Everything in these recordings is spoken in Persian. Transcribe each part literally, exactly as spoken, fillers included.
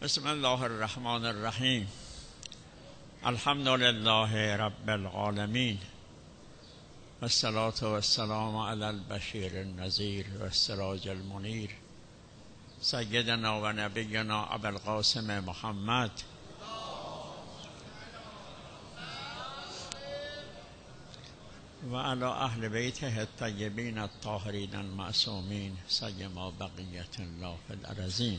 بسم الله الرحمن الرحیم. الحمد لله رب العالمین و الصلاة و السلام علی البشیر النذیر و السراج المنیر سیدنا و نبینا ابی القاسم محمد و علی اهل بیته الطیبین الطاهرین المعصومین سیما بقیة الله فی الارضین.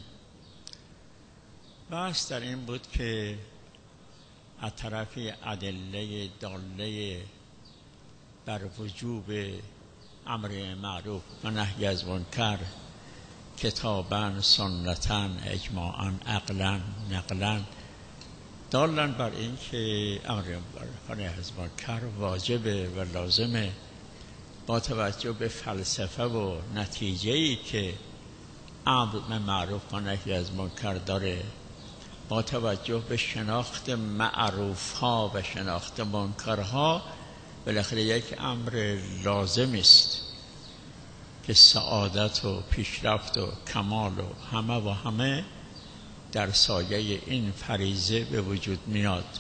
بحث در این بود که از طرفی ادله داله بر وجوب امر معروف و نهی از منکر کتاباً، سنتاً، اجماعاً، عقلاً، نقلاً دالن بر این که امر و نهی از منکر واجبه و لازمه با توجه به فلسفه و نتیجه‌ای که امر معروف و نهی از منکر داره، با توجه به شناخت معروف ها و شناخت منکر ها، بالاخره یک امر لازم است که سعادت و پیشرفت و کمال و همه و همه در سایه این فریضه به وجود میاد.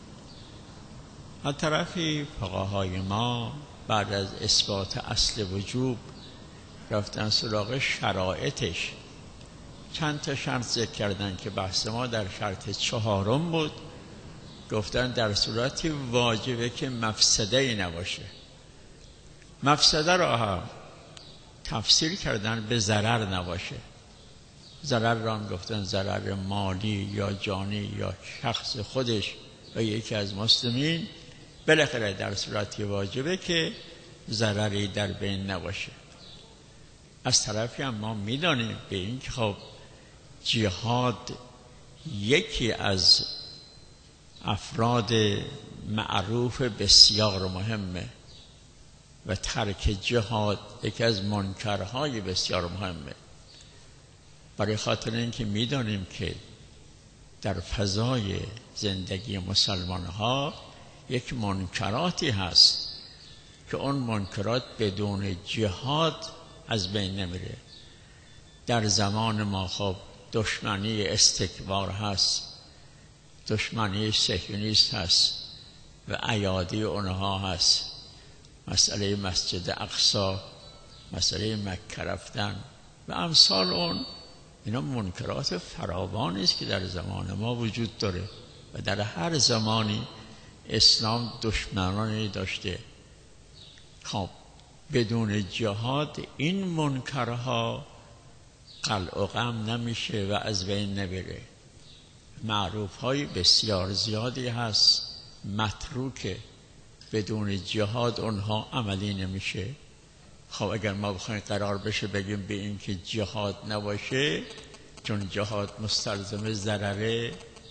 از طرفی فقهای ما بعد از اثبات اصل وجوب رفتن سراغ شرایطش، چند تا شرط ذکر کردن که بحث ما در شرط چهارم بود. گفتن در صورتی واجبه که مفسده ای نباشه. مفسده را هم تفسیر کردن به ضرر نباشه. ضرر را هم گفتن ضرر مالی یا جانی یا شخص خودش و یکی از مسلمین. بالاخره در صورتی واجبه که ضرری در بین نباشه. از طرفی هم ما میدانیم به این که خب جهاد یکی از افراد معروف بسیار مهمه و ترک جهاد یکی از منکرهای بسیار مهمه. برای خاطر اینکه میدانیم که در فضای زندگی مسلمان ها یک منکراتی هست که اون منکرات بدون جهاد از بین نمیره. در زمان ما خب دشمنی استکبار هست، دشمنی صهیونیست هست و ایادی اونها هست، مسئله مسجد اقصی، مسئله مکه رفتن و امثال اون. اینا منکرات فراوانی است که در زمان ما وجود داره و در هر زمانی اسلام دشمنانی داشته. خب بدون جهاد این منکرها قلع و قم نمیشه و از بین نبره. معروف های بسیار زیادی هست متروکه، بدون جهاد اونها عملی نمیشه. خب اگر ما بخوایم قرار بشه بگیم به این که جهاد نباشه چون جهاد مستلزم ضرره،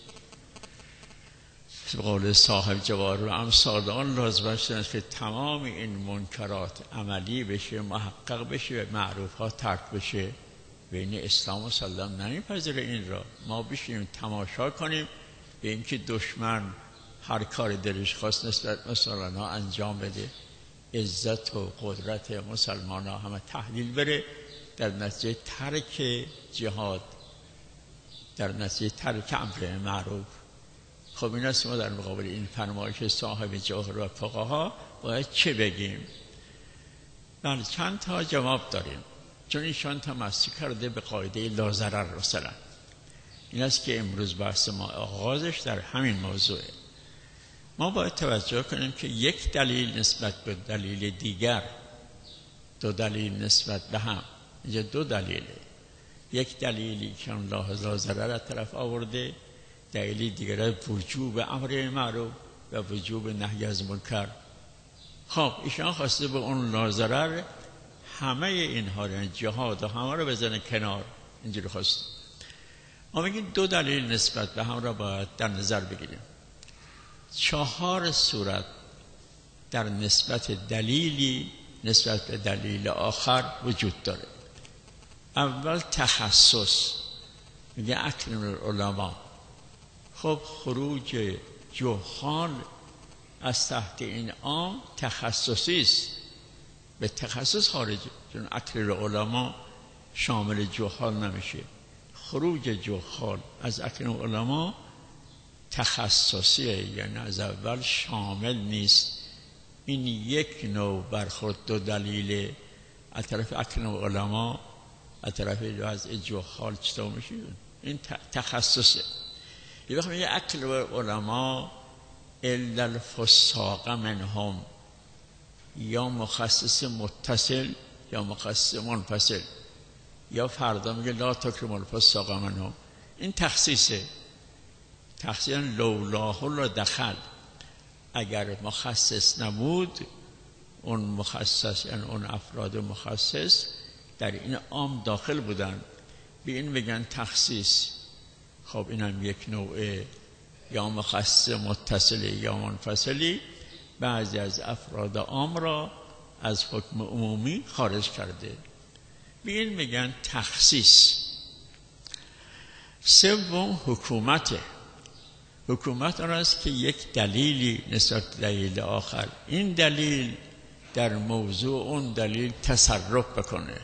به قول صاحب جوار و امثال آن لازم است که تمام این منکرات عملی بشه، محقق بشه و معروف ها ترک بشه. بین اسلام و سلام نمیپذیره این را. ما بشیم تماشا کنیم به اینکه دشمن هر کار دلش خواست نسبت مسلمان ها انجام بده، عزت و قدرت مسلمان ها همه تحلیل بره، در نتیجه ترک جهاد، در نتیجه ترک امر معروف. خب این است ما در مقابل این فرمایش صاحب جوهر و فقها باید چه بگیم؟ بله چند تا جواب داریم، چون ایشان تمسک کرده به قاعده لا ضرر. مثلا این است که امروز بحث ما آغازش در همین موضوعه. ما باید توجه کنیم که یک دلیل نسبت به دلیل دیگر، دو دلیل نسبت به هم، اینجا دو دلیله. یک دلیلی که الله لا ضرر از طرف آورده، دلیلی دیگر وجوب امر معروف و وجوب نهی از منکر. خب ایشان خواسته به اون لا ضرر همه اینها رو، جهاد و همه رو بزنه کنار. اینجوری خواست. ما میگیم دو دلیل نسبت به هم را باید در نظر بگیریم. چهار صورت در نسبت دلیلی نسبت به دلیل آخر وجود داره. اول تخصص، میگه اکرم العلماء. خب خروج جهال از تحت این عام تخصصی است، به تخصص خارجه، چون اکرم العلماء شامل جهال نمیشه. خروج جهال از اکرام علما تخصصیه، یعنی از اول شامل نیست. این یک نوع برخورد دو دلیل از طرف اکرام علما از طرف وضع جهال چطور میشه؟ این تخصصه. یه وقت میگه اکرام علما الا الفساق منهم، یا مخصص متصل یا مخصص منفصل، یا فردا میگه لا تکرم الفساق منهم. این تخصیصه. تخصیص لولاه لا دخل، اگر مخصص نبود اون مخصص، یعنی اون افراد مخصص در این عام داخل بودن، به این میگن تخصیص. خب اینم یک نوعه، یا مخصص متصلی یا منفصلی، بعضی از افراد عام را از حکم عمومی خارج کرده، به این میگن تخصیص. سوم حکومته. حکومت آن است که یک دلیلی نسبت دلیل آخر، این دلیل در موضوع اون دلیل تصرف بکنه.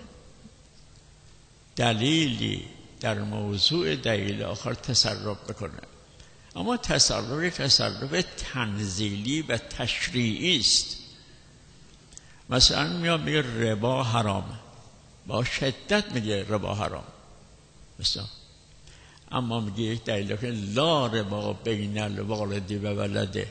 دلیلی در موضوع دلیل آخر تصرف بکنه، اما تصرف تصرف تنزیلی و تشریعی است. مثلا میاد میگه ربا حرامه، با شدت میگه ربا حرام، مثلا اما میگه یک دلیل که لا ربا بین الوالد و ولده،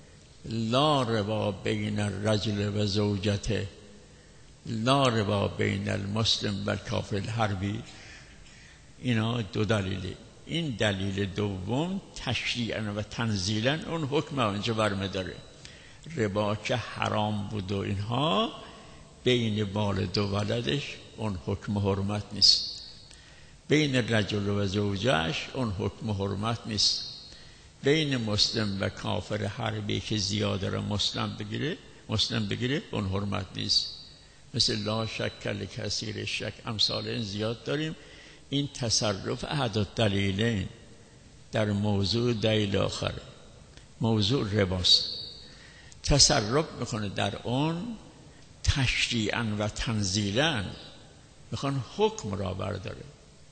لا ربا بین الرجل و زوجته، لا ربا بین المسلم و الکافر الحربی. اینا دو دلیلی. این دلیل دوم تشریعا و تنزیلا اون حکم اونجا برمی داره. ربا که حرام بود و اینها، بین والد و ولدش اون حکم حرمت نیست، بین رجل و زوجش اون حکم حرمت نیست، بین مسلم و کافر حربی که زیاده را مسلم بگیره مسلم بگیره اون حرمت نیست. مثل لا شک لکثیر شک، امثال این زیاد داریم. این تصرف احد الدلیلین در موضوع دلیل آخر، موضوع رباست، تصرف میکنه در اون تشریعا و تنزیلا، میخوان حکم را برداره.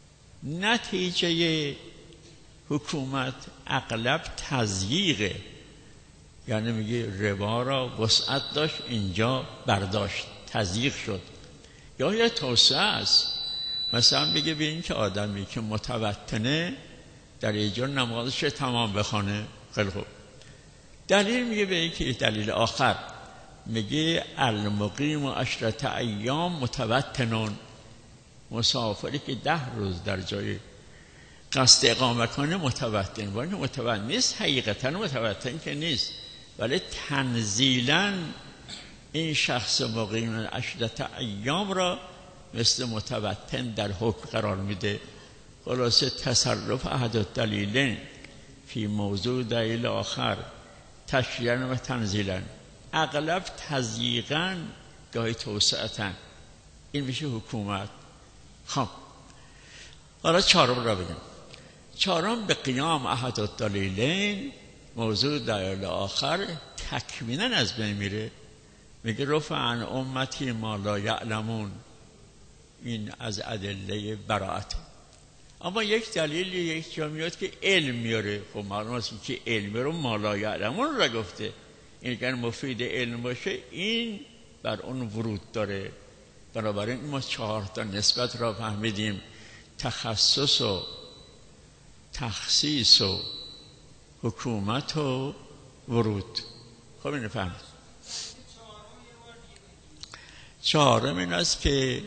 نتیجه حکومت اغلب تضییقه، یعنی میگه ربا را وسعت داشت اینجا برداشت، تضییق شد. یا یه توسعه است، مثلا بگه به این که آدمی که متوطنه در اینجا نمازش تمام بخونه، خیلی خوب. دلیل میگه به این که دلیل آخر میگه المقیم و عشرت ایام متوطنون، مسافری که ده روز در جای قصد اقامه کنه متوطن، ولی متوطن نیست، حقیقتا متوطن که نیست، ولی تنزیلا این شخص مقیم عشرت ایام را مثل متوطن در حکم قرار میده. خلاصه تصرف احد الدلیلین فی موضوع دلیل آخر تشریعا و تنزیلا، اغلب تضییقا گاهی توسعتا، این میشه حکومت. خب حالا چهارم را بگم. چهارم به قیام احد الدلیلین، موضوع دلیل آخر تکمینا از بین میره. میگه رفع عن امتی ما لا یعلمون، این از ادله براءت. اما یک دلیل یک جا میاد که علم میاره. خب معلوم است که علم رو ما لا یعلمون را گفته، این اگر مفید علم باشه این بر اون ورود داره. بنابراین ما چهار تا نسبت را فهمیدیم: تخصص و تخصیص و حکومت و ورود. خب اینو فهمید. چهارم این است که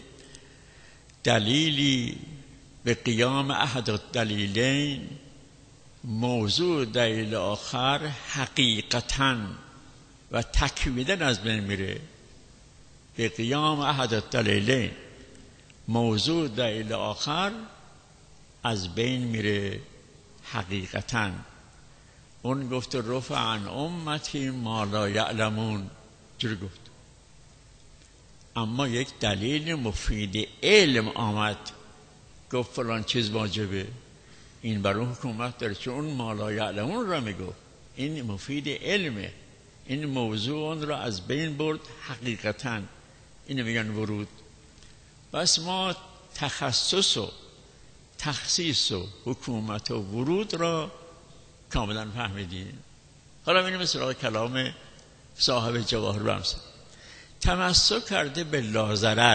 دلیلی به قیام احد الدلیلین، موضوع دلیل آخر حقیقتاً و تکمیلاً از بین میره. به قیام احد الدلیلین، موضوع دلیل آخر از بین میره حقیقتاً. اون گفت رفع عن امتی ما لا یعلمون، جوری گفت. اما یک دلیل مفید علم آمد، گفت فلان چیز واجبه، این برای حکومت داره، چون اون ما لا یعلمون را میگفت. این مفید علمه، این موضوع اون را از بین برد حقیقتاً. اینو میگن ورود. بس ما تخصص و تخصیص و حکومت و ورود را کاملا فهمیدیم. حالا میریم سراغ کلام صاحب جواهر الامثال. تمسک کرده به لاضرر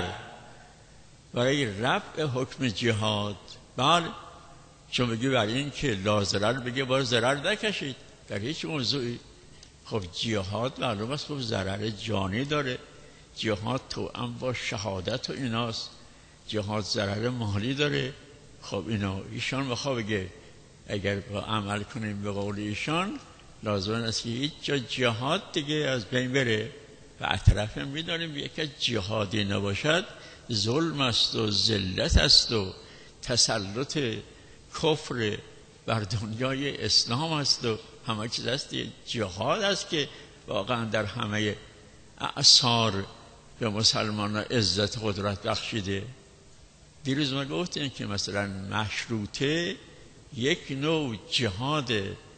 برای رفع حکم جهاد. بله، چون بگی برای این که لاضرر بگه بار ضرر نکشید در هیچ موضوعی. خب جهاد معلوم است خب ضرر جانی داره، جهاد توأم با شهادت و ایناست، جهاد ضرر مالی داره. خب اینا ایشان بخواه بگه اگر با عمل کنیم به قول ایشان لازم است که هیچ جا جهاد دیگه از بین بره. و اطراف میدانیم یکی از جهادی نباشد ظلم است و ذلت است و تسلط کفر بر دنیای اسلام است و همه چیز است. جهاد است که واقعا در همه اعصار به مسلمان عزت قدرت بخشیده. دیروز ما گفتیم که مثلا مشروطه یک نوع جهاد،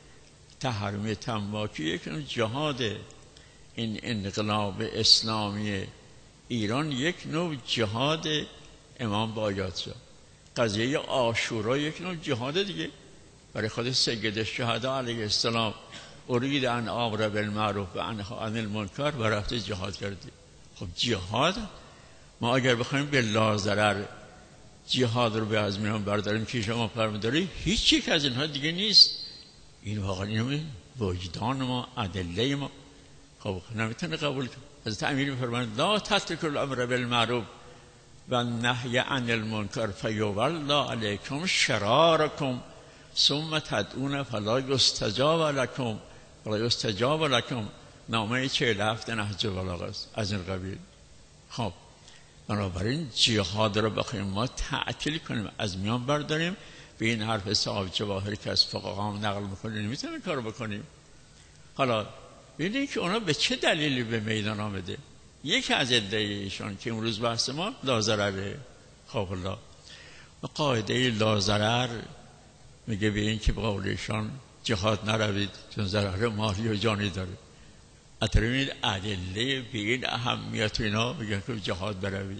تحریم تنباکو یک نوع جهاد، این انقلاب اسلامی ایران یک نوع جهاد امام بایات‌شاه، قضیه عاشورا یک نوع جهاد دیگه برای خود سید الشهدا علیه السلام. ارید ان امر بالمعروف و انهی عن المنکر و رفته جهاد کردی. خب جهاد ما اگر بخوایم به لاضرر جهاد رو به از میان برداریم که شما فرموداری هیچ یک از اینها دیگه نیست. این واقعا اینو وجدان ما، ادله ما خب نمیتونه قبول کنه. حضرت امیر میفرمایند لا تترکوا الامر بالمعروف و النهی عن المنکر فیولی علیکم شرارکم ثم تدعون فلا یستجاب لکم ولا یستجاب لکم. نامه چهل و هفت نهج البلاغه است از این قبیل. خب بنابراین جهاد را بخوایم ما تعطیل کنیم، از میان برداریم، به این حرف صاحب جواهر که از فقها هم نقل میکنیم نمیتونیم کار بکنیم. حالا ببینید که اونا به چه دلیلی به میدان آمده. یک از ادعای ایشان که امروز بحث ما لاضرره. خب الله و قاعده لاضرر میگه به این که به قول ایشان جهاد نروید چون ضرر مالی و جانی داره. اترمید ادله به این اهمیت اینا میگن که جهاد بروید.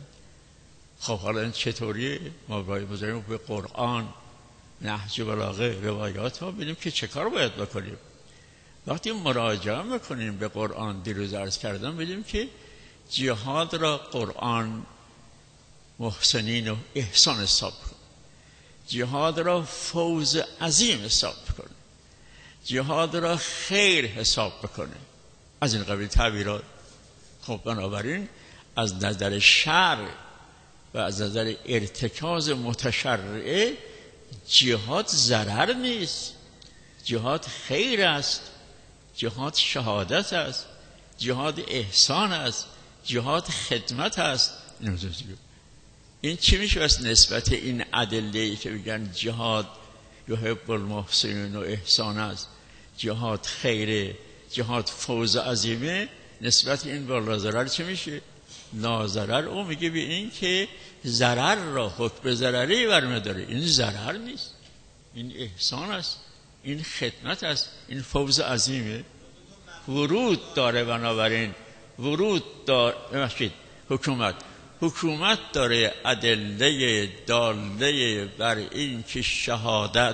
خب حالا این چطوریه؟ ما باید بذاریم به قرآن، نهج بلاغه، روایات ها ببینیم که چه کار باید بکنیم. وقتی مراجعه میکنیم به قرآن، دیروز عرض کردم ببینیم که جهاد را قرآن محسنین و احسان حساب کنه، جهاد را فوز عظیم حساب کنه، جهاد را خیر حساب بکنه، از این قبیل تعبیرات. خب بنابراین از نظر شرع و از نظر ارتکاز متشرعه جهاد ضرر نیست، جهاد خیر است، جهاد شهادت است، جهاد احسان است، جهاد خدمت است. این چی میشه از نسبت این ادله‌ای که میگن جهاد یحب المحسنین و احسان است، جهاد خیره، جهاد فوز عظیمه، نسبت این با لاضرر چه میشه؟ لاضرر او میگه به این که ضرر را حکم ضرری برمی‌داره. این ضرر نیست، این احسان است، این خدمت است، این فوز عظیمه. ورود داره، بنابراین ورود داره حکومت حکومت داره ادله داله بر این که شهادت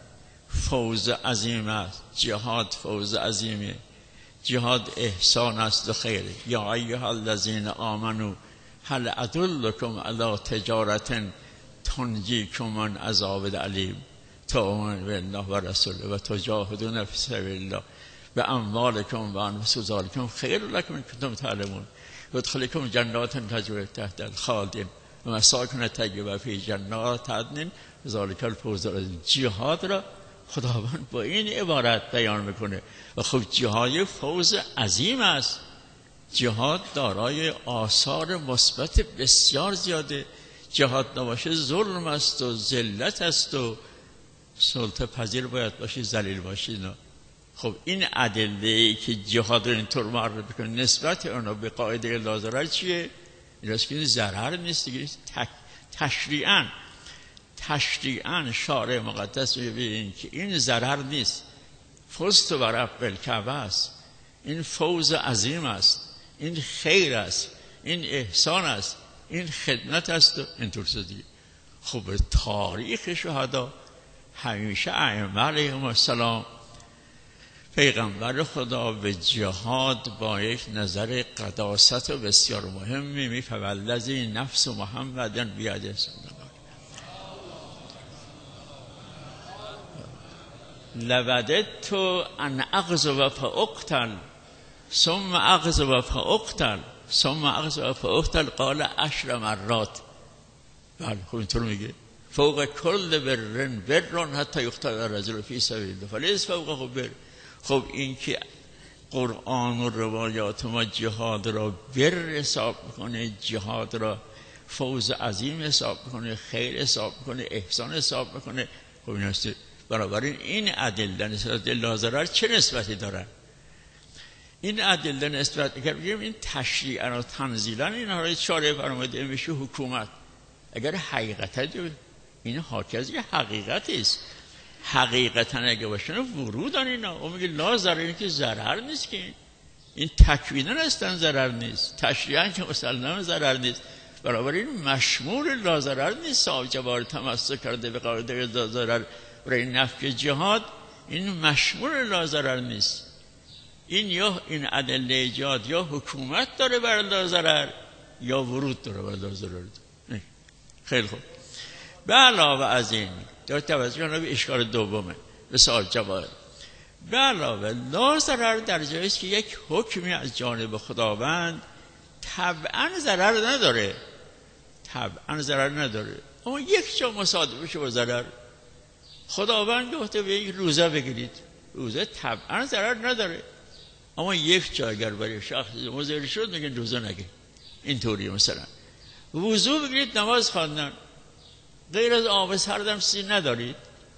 فوز عظیم است، جهاد فوز عظیمه، جهاد احسان است و خیره. یا ایها الذین آمنوا هل ادلکم علی تجارت تنجیکم من عذاب علیم تؤمنون بالله و رسوله و تجاهدون فی سبیل الله به اموالکم و انفسکم خیر لکم ان کنتم تعلمون یدخلکم جنات تجری تحت الخالدین و مساکن طیبه فی جنات عدن ذلک الفوز العظیم. جهاد را خداوند با این عبارت بیان میکنه و خب جهاد فوز عظیم است. جهاد دارای آثار مثبت بسیار زیاده. جهاد نباشه ظلم است و ذلت است و سلطه پذیر باید باشی، ذلیل باشی. نه. خب این ادله که جهاد رو اینطور معرفی میکنه نسبت اونها به قاعده لاضرر چیه؟ این است که ضرر نیست دیگه. تشریعاً تشریعاً شارع مقدس میگه این که این ضرر نیست، فزت و رب الکعبه است، این فوز عظیم است، این خیر است، این احسان است، این خدمت است و اینطور دیگه. خب تاریخ شهدا همیشه ائمه علیهم السلام پیغمبر خدا به جهاد با یک نظر قداست و بسیار مهمی می فوالذی نفس محمد بیاده صلی لوددت ان اغزو فاقتل ثم اغزو فاقتل ثم اغزو فاقتل قال عشر مرات. بله خب اینطور میگه فوق کل برن برن حتی یقتل الرجل فی سبیل الله فلیس فوقه بر. خب این که قرآن و روایات ما جهاد را بر حساب میکنه، جهاد را فوز عظیم حساب میکنه، خیر حساب میکنه، احسان حساب میکنه. خب این هسته بنابراین این ادله نسبت لازرر چه نسبتی دارن؟ این ادله نسبت اگر بگیم این تشریعا و تنزیلا این را چاره فرموده میشه حکومت. اگر حقیقتا این حاکی از یه حقیقتی است، حقیقتا اگه باشه ورود آن اینا او میگه لا ضرر، این که ضرر نیست، که این تکوینا اصلا ضرر نیست، تشریعا که مسلما ضرر نیست. بنابراین مشمول لا ضرر نیست. صاحب جوار تمسک کرده به قاعده لا ضرر برای نفی جهاد، این مشمول لا ضرر نیست. این یا این ادله ایجاد یا حکومت داره بر لا ضرر یا ورود داره بر لا ضرر. خیلی خوب. به علاوه از این در توجه به اشکال دومه به سوال جواب، به علاوه لا ضرر در جایی است که یک حکمی از جانب خداوند طبعا ضرر نداره، طبعا ضرر نداره، اما یک جا مصادفه شه با ضرر. خداوند گفته به یک روزه بگیرید، روزه طبعا ضرر نداره، اما یک جا اگر برای شخص مضر شد میگن روزه نگیر. اینطوری مثلا وضو بگیرید نماز خواندن، غیر از آب سردم سی ندارید،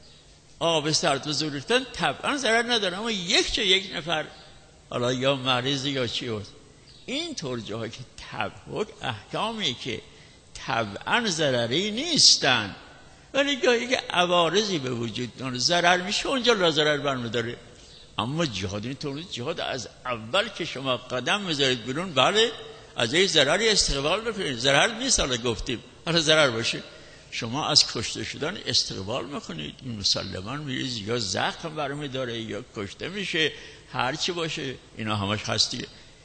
آب سرد و وضو ریختن طبعا ضرر نداره، اما یک جا یک نفر حالا یا مریض یا چی هست، این طور جاهایی که طبعا احکامی که طبعا ضرری نیستن ولی گاهی که عوارضی به وجود داره ضرر میشه، اونجا لا ضرر برمیداره. اما جهاد این طور جهاد از اول که شما قدم میذارید بیرون، بله از این ضرری استقبال بکنید، ضرر نیست حالا گفتیم، حالا ضرر باشه شما از کشته شدن استقبال میکنید، این مسلمان میرید یا زخم برمی داره یا کشته میشه، هر چی باشه اینا همش هستیه.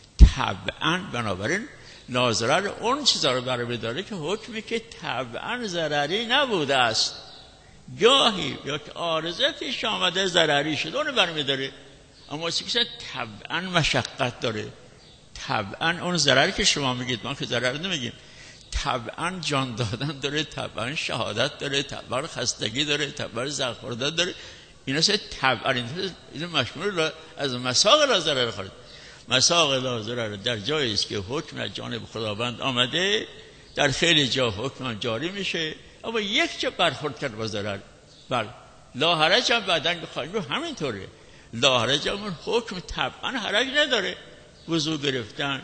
طبعا بنابراین لا ضرر اون چیزا رو برمی داره که حکمی که طبعا ضرری نبوده است، گاهی یا که عارضه پیش آمده ضرری شده اون برمی داره، اما چیزی که طبعا مشقت داره، طبعا اون ضرری که شما میگید، ما که ضرر نمیگیم، طبعا جان دادن داره، طبعا شهادت داره، طبعا خستگی داره، طبعا زخم خوردن داره، اینا سه طبعا این مشمول از مساق لا ضرر خورد. مساق لا ضرر در جایی است که حکم از جانب خداوند آمده، در خیلی جا حکم جاری میشه، اما یک جا برخورد کرد با ضرر. بله لا حرج هم بعدن بخواهیم همینطوره، لا حرج هم حکم طبعا حرج نداره، وضو گرفتن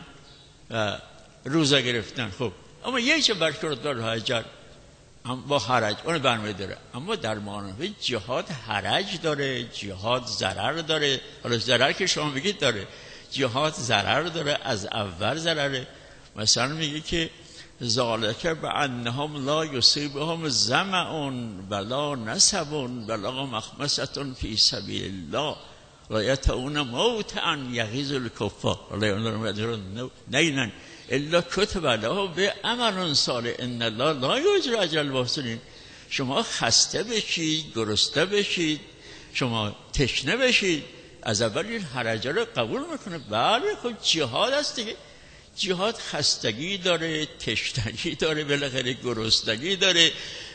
روزه گرفتن، خب اما یک جا برخورد با حجر با حرج اون برمی داره، اما در معنی جهاد حرج داره، جهاد ضرر داره. حالا ضرر که شما بگید داره، جهاد ضرر داره، از اول ضرره. مثلا میگه که ذالک بانهم لا یصیبهم ظمأ ولا نصب ولا مخمصة فی سبیل الله لا یطؤون موطئا یغیظ الکفار نه الا کتب له بعمل صالح ان الله لا یضیع اجر المحسنین. شما خسته بشید، گرسنه بشید، شما تشنه بشید، از اول این حرجه رو قبول میکنه. بله خب جهاد است دیگه، جهاد خستگی داره، تشنگی داره، بالاخره گرسنگی داره،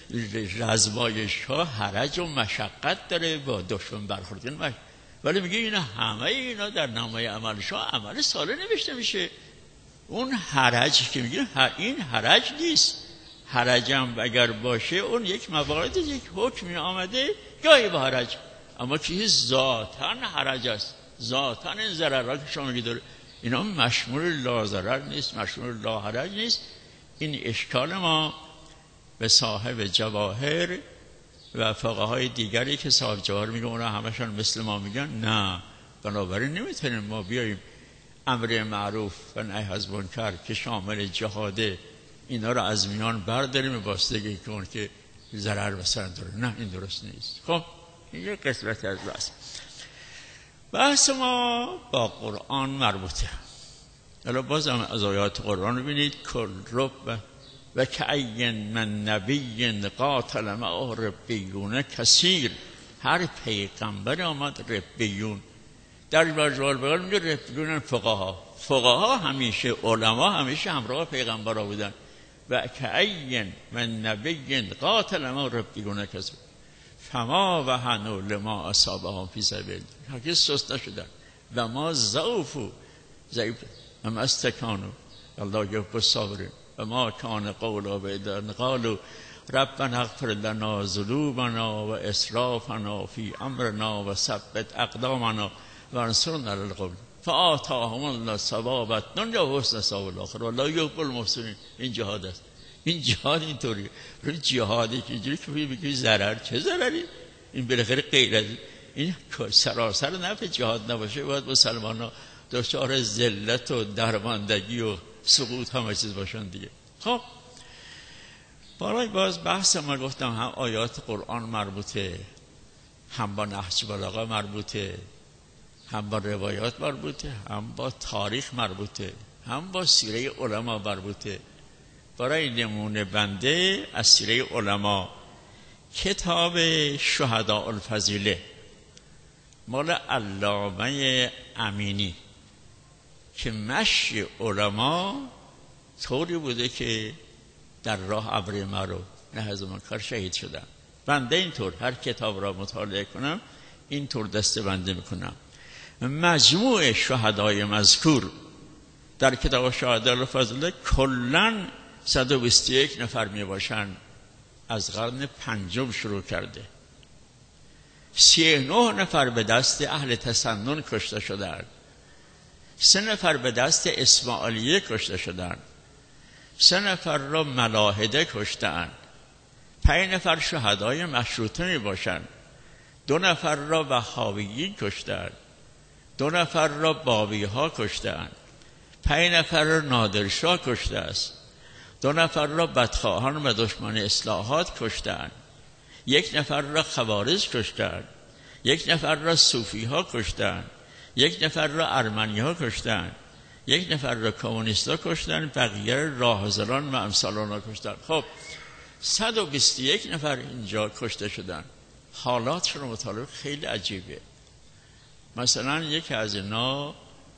رزمایش ها حرج و مشقت داره، با دشمن برخوردن، ولی میگه اینا همه اینا در نامه عملش ها عمل صالح نوشته میشه. اون حرج که میگه این حرج نیست، حرج هم اگر باشه اون یک موارد یک حکمی آمده گاهی با حرج، اما که ذاتاً حرج است، ذاتاً این ضررها که شما میگی داره، اینا مشمول لا ضرر نیست، مشمول لا حرج نیست. این اشکال ما به صاحب جواهر و فقهای دیگری که صاحب جواهر میگن اونا همشون مثل ما میگن نه، بنابراین نمیتونیم ما بیاییم امر معروف و نهی از منکر که شامل جهاده اینا رو از میان برداریم واسطگی کن که ضرر مثلا داره. نه این درست نیست. خب این یک قسمت از بحث بحث ما با قرآن مربوطه. حالا بازم از آیات قرآن رو ببینید. کل رب و کأین من نبی قاتل معه ربیون کثیر. هر پیغمبر آمد ربیون. در مجموع بقول میگه ربیون فقها. فقها همیشه، علما همیشه همراه پیغمبرها بودن. و کأین من نبی قاتل معه ربیون کثیر فما وهنوا لما اصابهم فی سبیل الله. هرگز سست نشدن و ما ضعفوا ضعیف و ما استکانوا الله یحب الصابرین و ما کان قولا بعد قالوا ربنا اغفر لنا ذنوبنا و اسرافنا فی امرنا و ثبت اقدامنا و انصرنا علی القوم فآتاهم الله ثواب الدنیا و حسن ثواب الاخره والله یحب المحسنین. این جهاد است. این جهاد اینطوری روی جهادی که اینجوری که میگی ضرر، چه ضرری؟ این بالاخره غیر از این سراسر نفع جهاد نباشه باید مسلمان‌ها دچار ذلت و درماندگی و سقوط همه چیز باشن دیگه. خب برای باز بحث ما گفتم هم آیات قرآن مربوطه، هم با نهج بلاغه مربوطه، هم با روایات مربوطه، هم با تاریخ مربوطه، هم با سیره علما مربوطه. برای نمونه بنده از سیره علما کتاب شهداء الفضیله مال علامه امینی که مشی علما طوری بوده که در راه ابر مرو نه از من کار شهید شدن. بنده اینطور هر کتاب را مطالعه کنم اینطور دسته بنده میکنم. مجموع شهدای مذکور در کتاب شهداء الفضیله کلن صد و بیست و یک نفر می باشن. از قرن پنجم شروع کرده. سی و نه نفر به دست اهل تسنن کشته شدند. سه نفر به دست اسماعیلیه کشته شدند. سه نفر را ملاحده کشتند. پنج نفر شهدای مشروطه می باشند. دو نفر را وهابیین کشتند. دو نفر را بابی ها کشتند. پنج نفر را نادرشاه کشته است. دو نفر را بدخواهان و دشمن اصلاحات کشتند. یک نفر را خوارج کشتند. یک نفر را صوفی ها کشتند. یک نفر را ارمنی ها کشتند. یک نفر را کمونیست ها کشتند. بقیه راهزنان و امثالان ها کشتند. خب صد و بیست و یک نفر اینجا کشته شدند. حالاتشون رو مطالعه خیلی عجیبه. مثلا یکی از اینا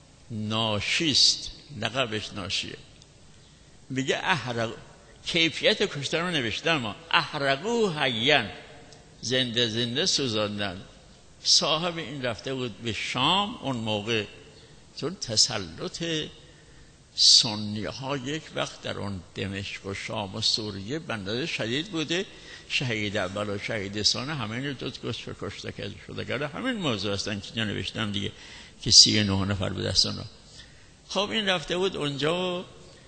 ناشیست، لقبش ناشیه، میگه احرق کیفیت کشتن رو نوشتن ما احرقو حیان، زنده زنده سوزاندن. صاحب این رفته بود به شام اون موقع، چون تسلط سنی ها یک وقت در اون دمشق و شام و سوریه بندازه شدید بوده. شهید اول و شهید ثانی همین رو دوت کشت کشته شده کرده. همین موضوع هستن که نوشتم دیگه که سی و نه نفر به دست اونا. خب این رفته بود اونجا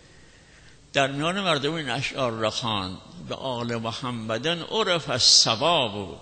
در میان مردم این اشعار را خواند: به آل محمدن عرف الثواب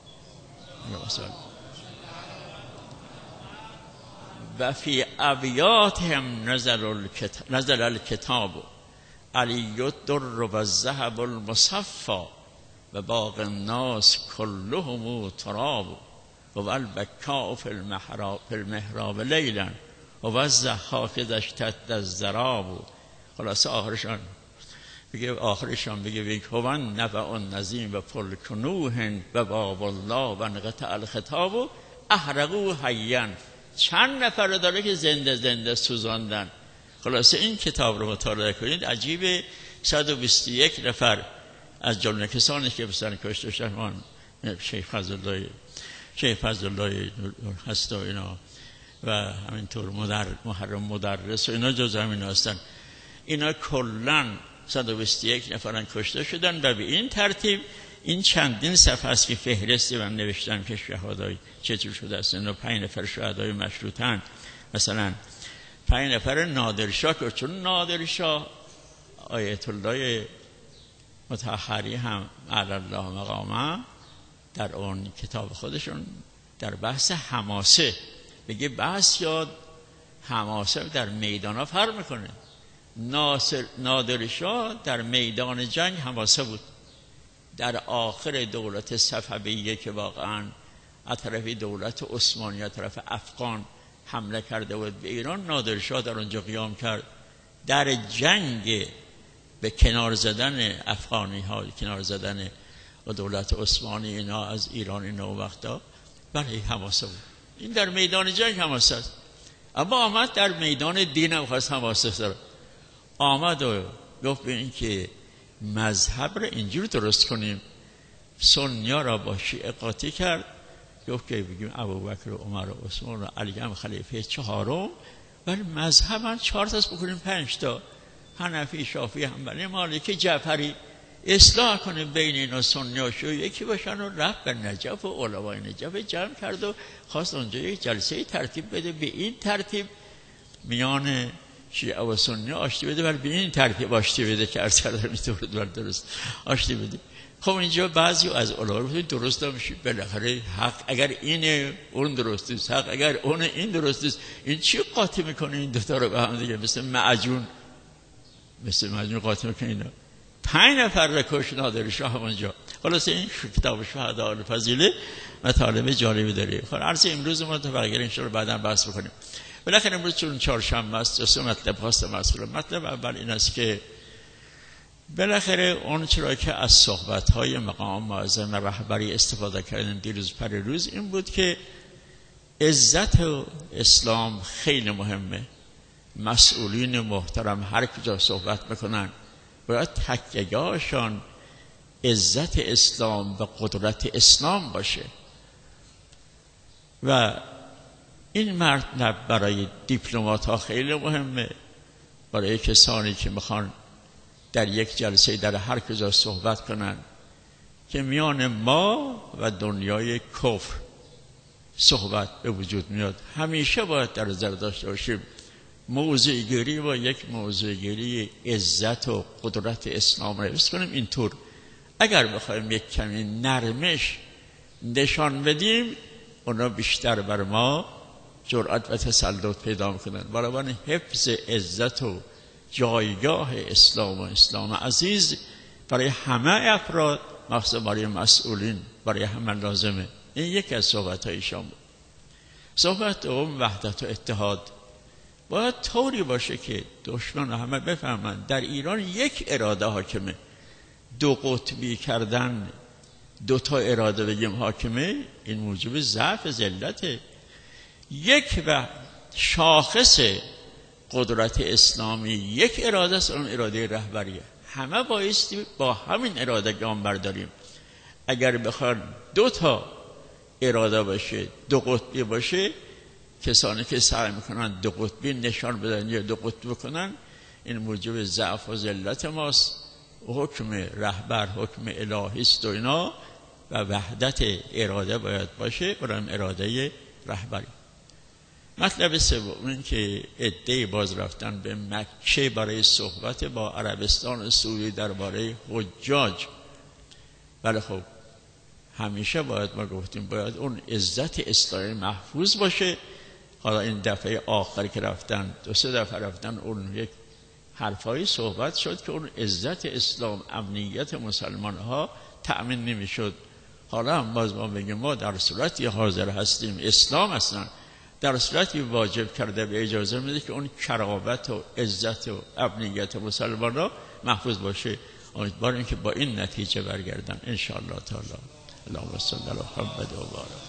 و فی ابیاتهم نزل الکتاب علی الدر و الذهب المصفى و باقی الناس كلهم تراب و البکاء فی المحراب لیلا و الضحاک اذا اشتد الضراب. خلاص آخرشان بگه آخرشان بگه بگه هون نبع نظیم و پل کنوه و باب الله و انقطع الخطاب و احرقو حیان. چند نفر داره که زنده زنده سوزاندن. خلاص این کتاب رو مطالعه کنید. عجیبه صد و بیست و یک نفر از جمله کسانی که بسن کشته شدن شیخ فضلالله شیخ فضلالله هست و اینا و همینطور مدر محرم مدرس و اینا جز همین هستن. اینا کلن صد و بیست و یک نفرن کشته شدن و به این ترتیب این چندین صفحه است که فهرستی من نوشتم که شهدای چطور شده است. اینا پنج نفر شهدای مشروطن، مثلا پنج نفر نادرشاه که چون نادرشاه آیت الله مطهری هم علی الله مقامه در اون کتاب خودشون در بحث حماسه بگه بحث یا حماسه در میدان ها فرق میکنه. ناصر نادرشاه در میدان جنگ حماسه بود، در آخر دولت صفویه که واقعا از طرف دولت عثمانی از طرف افغان حمله کرده بود به ایران، نادرشاه در اونجا قیام کرد در جنگ به کنار زدن افغانی ها، کنار زدن و دولت عثمانی اینا از ایران اینا و وقتا برای حماسه بود. این در میدان جنگ حماسه است. اما آمد در میدان دین هم خواست حماسه داره، آمد و گفت به این که مذهب را اینجور درست کنیم، سنیا را با شیعه قاطی کرد، گفت که بگیم ابوبکر و عمر و عثمان و علی هم خلیفه چهارم، ولی مذهب هم چهار تاست بکنیم پنج تا، حنفی، شافعی، حنبلی، مالکی، جعفری، اصلاح کنیم بین اینا سنیاشو یکی باشن و رفت به نجف و علمای نجف جمع کرد و خواست اونجا یک جلسه ترتیب بده، به این ترتیب میان شیعه و سنی آشتی بده، ولی به این ترتیب آشتی بده که عرض کردم اینطور درست آشتی بده. خب اینجا بعضی از علما درست نمیشه، بالاخره حق اگر اینه اون درست است، حق اگر اون این درست است، این چی قاطی میکنه این دو تا رو به هم دیگه؟ مثل معجون مثل معجون قاطی میکنه اینا. پنج نفر را کش نادرشاه همونجا. خلاص این کتاب شهداء الفضیله مطالب جالبی داره. خب عرض امروز ما تو بقیه ان شاء الله بعداً بحث بکنیم. بالاخره امروز چون چهارشنبه است سه مطلب هست مسئول. مطلب اول این است که بالاخره اون چرا که از صحبت‌های مقام معظم رهبری استفاده کردن دیروز پریروز این بود که عزت اسلام خیلی مهمه. مسئولین محترم هر کجا صحبت میکنن باید تکیه‌هاشان عزت اسلام و قدرت اسلام باشه و این مطلب برای دیپلمات ها خیلی مهمه، برای کسانی که میخوان در یک جلسه در هر کجا صحبت کنن که میان ما و دنیای کفر صحبت به وجود میاد. همیشه باید در نظر داشته باشیم موضوع گیری با یک موضوع گیری عزت و قدرت اسلام را حفظ کنیم. اینطور اگر بخوایم یک کمی نرمش نشان بدیم اونا بیشتر بر ما جرأت و تسلط پیدا میکنن. برای حفظ عزت و جایگاه اسلام و اسلام عزیز برای همه افراد مخصوصا برای مسئولین برای همه لازمه. این یکی از صحبت هایشان بود. صحبت دوم وحدت و اتحاد باید طوری باشه که دشمن همه بفهمند در ایران یک اراده حاکمه. دو قطبی کردن دو تا اراده بگیم حاکمه این موجب ضعف ذلته. یک و شاخص قدرت اسلامی یک اراده است، اون اراده رهبریه. همه بایستی با همین اراده گام برداریم. اگر بخوان دو تا اراده باشه دو قطبی باشه، کسانی که سعی میکنن دو قطبی نشان بدن یا دو قطبی بکنن این موجب ضعف و ذلت ماست. حکم رهبر حکم الهی است و اینا و وحدت اراده باید باشه، برای اراده رهبری. مطلب سوم این که عده‌ای باز رفتن به مکه برای صحبت با عربستان سعودی درباره حجاج. ولی خب همیشه باید ما گفتیم باید اون عزت اسلامی محفوظ باشه. حالا این دفعه آخر که رفتن دو سه دفعه رفتن اون یک حرفایی صحبت شد که اون عزت اسلام امنیت مسلمان ها تأمین نمی شد. حالا هم باز ما بگیم ما در صورتی حاضر هستیم اسلام اصلا در صورتی واجب کرده به اجازه میده که اون کرامت و عزت و امنیت مسلمان ها محفوظ باشه. امیدواریم که با این نتیجه برگردن ان شاء الله تعالی. اللهم صل علی محمد و آله